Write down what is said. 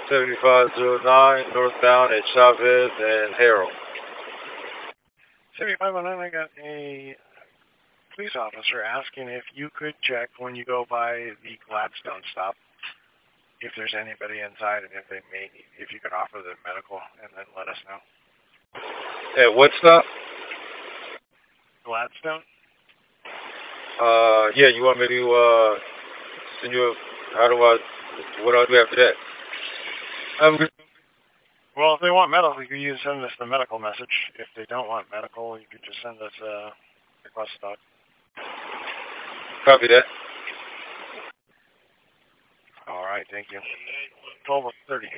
7509 northbound at Chavez and Harold. 7509, I got a police officer asking if you could check when you go by the Gladstone stop if there's anybody inside and if you could offer them medical and then let us know. At what stop? Gladstone? Yeah, you want me to send you what do I do after that? Well, if they want medical, you could send us the medical message. If they don't want medical, you could just send us a request dog. Copy that. All right, thank you. 12:30.